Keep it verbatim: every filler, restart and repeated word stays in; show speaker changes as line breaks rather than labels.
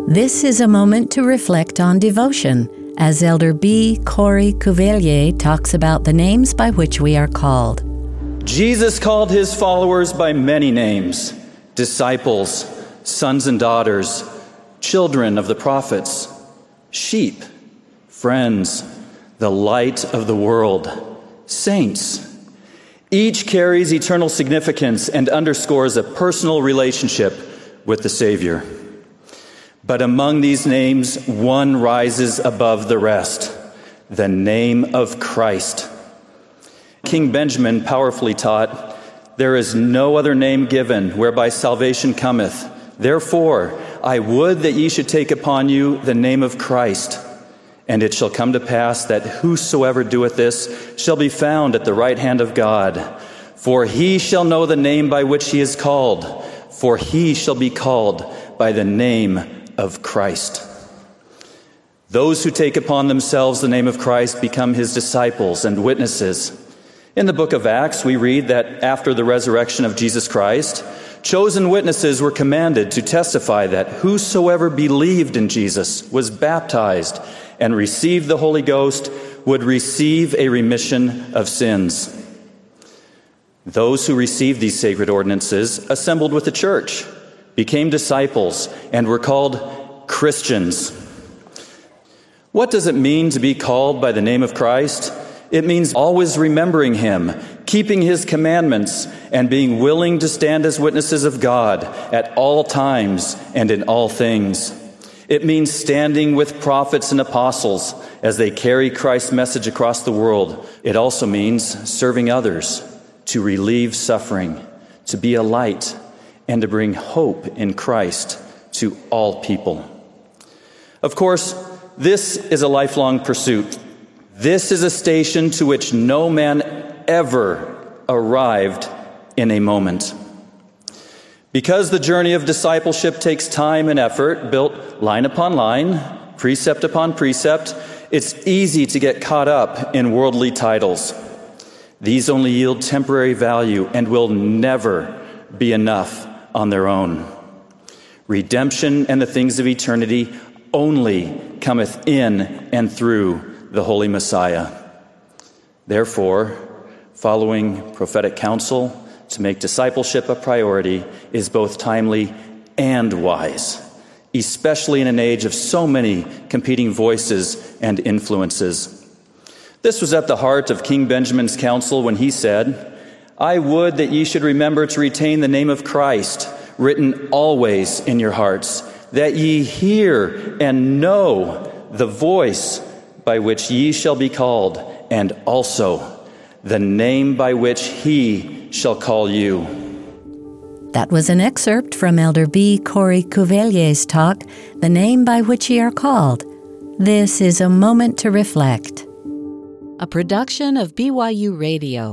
This is a moment to reflect on devotion as Elder B. Corey Cuvelier talks about the names by which we are called.
Jesus called his followers by many names: disciples, sons and daughters, children of the prophets, sheep, friends, the light of the world, saints. Each carries eternal significance and underscores a personal relationship with the Savior. But among these names, one rises above the rest: the name of Christ. King Benjamin powerfully taught, "There is no other name given whereby salvation cometh. Therefore, I would that ye should take upon you the name of Christ. And it shall come to pass that whosoever doeth this shall be found at the right hand of God. For he shall know the name by which he is called, for he shall be called by the name of Christ." Those who take upon themselves the name of Christ become his disciples and witnesses. In the book of Acts, we read that after the resurrection of Jesus Christ, chosen witnesses were commanded to testify that whosoever believed in Jesus, was baptized, and received the Holy Ghost would receive a remission of sins. Those who received these sacred ordinances assembled with the church, became disciples, and were called Christians. What does it mean to be called by the name of Christ? It means always remembering him, keeping his commandments, and being willing to stand as witnesses of God at all times and in all things. It means standing with prophets and apostles as they carry Christ's message across the world. It also means serving others, to relieve suffering, to be a light, and to bring hope in Christ to all people. Of course, this is a lifelong pursuit. This is a station to which no man ever arrived in a moment. Because the journey of discipleship takes time and effort, built line upon line, precept upon precept, it's easy to get caught up in worldly titles. These only yield temporary value and will never be enough on their own. Redemption and the things of eternity only cometh in and through the Holy Messiah. Therefore, following prophetic counsel to make discipleship a priority is both timely and wise, especially in an age of so many competing voices and influences. This was at the heart of King Benjamin's counsel when he said, "I would that ye should remember to retain the name of Christ, written always in your hearts, that ye hear and know the voice by which ye shall be called, and also the name by which he shall call you."
That was an excerpt from Elder B. Corey Cuvelier's talk, "The Name by Which Ye Are Called." This is a moment to reflect. A production of B Y U Radio.